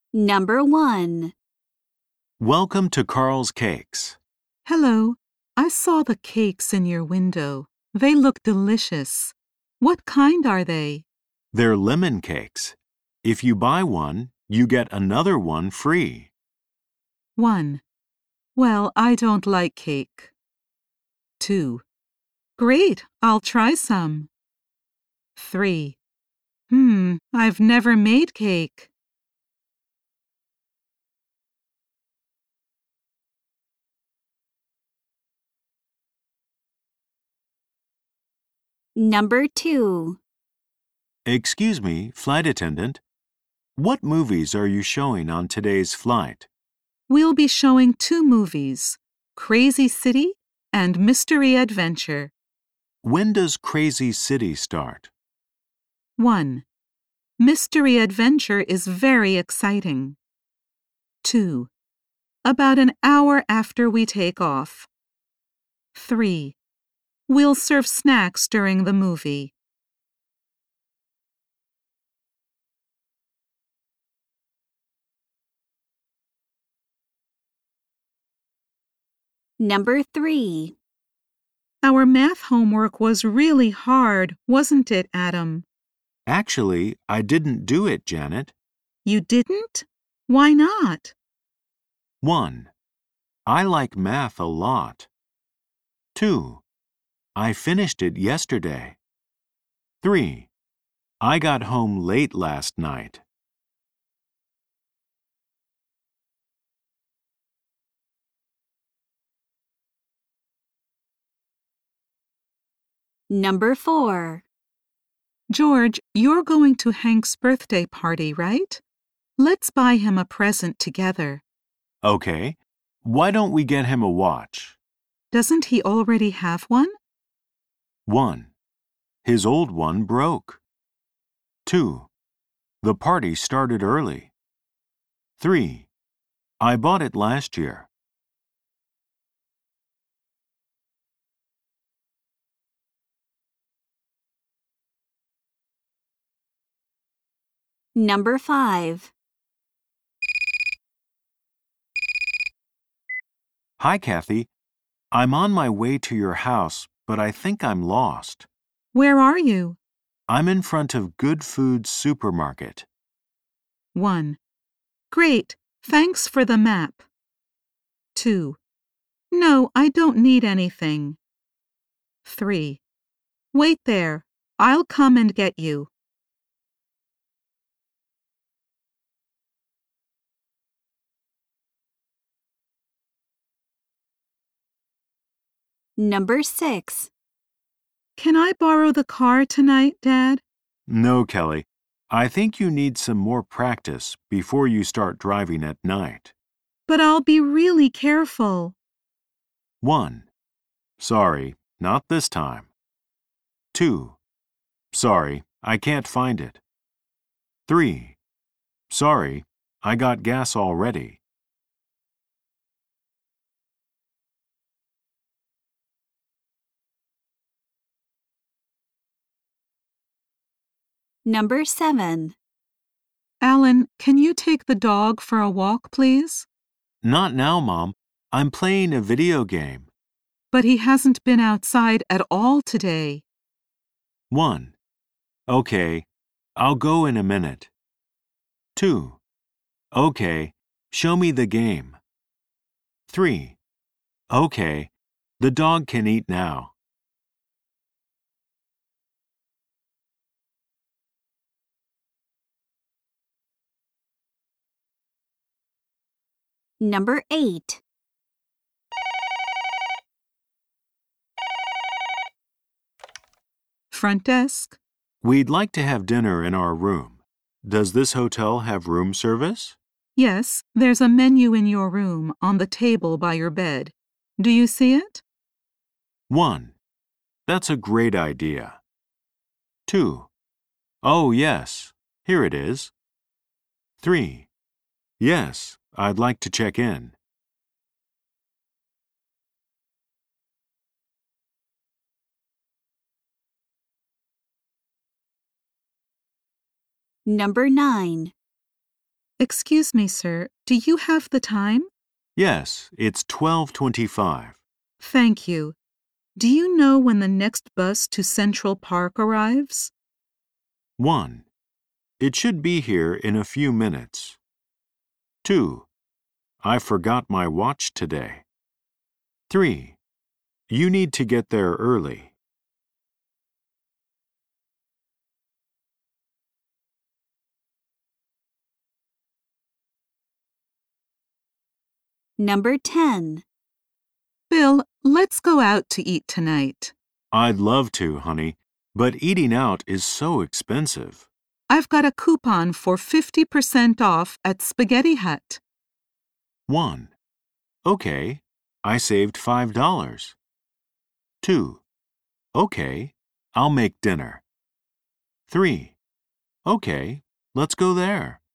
Number 1. Welcome to Carl's Cakes. Hello, I saw the cakes in your window. They look delicious. What kind are they? They're lemon cakes. If you buy one, you get another one free. 1. Well, I don't like cake. 2. Great, I'll try some. 3. I've never made cake. Number 2. Excuse me, flight attendant. What movies are you showing on today's flight? We'll be showing 2 movies, Crazy City and Mystery Adventure. When does Crazy City start? 1. Mystery Adventure is very exciting. 2. About an hour after we take off. 3. We'll serve snacks during the movie. Number 3. Our math homework was really hard, wasn't it, Adam? Actually, I didn't do it, Janet. You didn't? Why not? 1. I like math a lot. 2. I finished it yesterday. 3. I got home late last night. Number 4. George, you're going to Hank's birthday party, right? Let's buy him a present together. Okay. Why don't we get him a watch? Doesn't he already have one? 1. His old one broke. 2. The party started early. 3. I bought it last year. Number 5. Hi, Kathy. I'm on my way to your house, but I think I'm lost. Where are you? I'm in front of Good Food Supermarket. 1. Great, thanks for the map. 2. No, I don't need anything. 3. Wait there, I'll come and get you. Number 6. Can I borrow the car tonight, Dad? No, Kelly. I think you need some more practice before you start driving at night. But I'll be really careful. 1. Sorry, not this time. 2. Sorry, I can't find it. 3. Sorry, I got gas already. Number 7. Alan, can you take the dog for a walk, please? Not now, Mom. I'm playing a video game. But he hasn't been outside at all today. 1. Okay, I'll go in a minute. 2. Okay, show me the game. 3. Okay, the dog can eat now. Number 8. Front desk? We'd like to have dinner in our room. Does this hotel have room service? Yes, there's a menu in your room on the table by your bed. Do you see it? 1. That's a great idea. 2. Oh, yes, here it is. 3. Yes, I'd like to check in. Number 9. Excuse me, sir, do you have the time? Yes, it's 12:25. Thank you. Do you know when the next bus to Central Park arrives? 1. It should be here in a few minutes. 2. I forgot my watch today. 3. You need to get there early. Number 10. Bill, let's go out to eat tonight. I'd love to, honey, but eating out is so expensive. I've got a coupon for 50% off at Spaghetti Hut. 1. Okay, I saved $5. 2. Okay, I'll make dinner. 3. Okay, let's go there.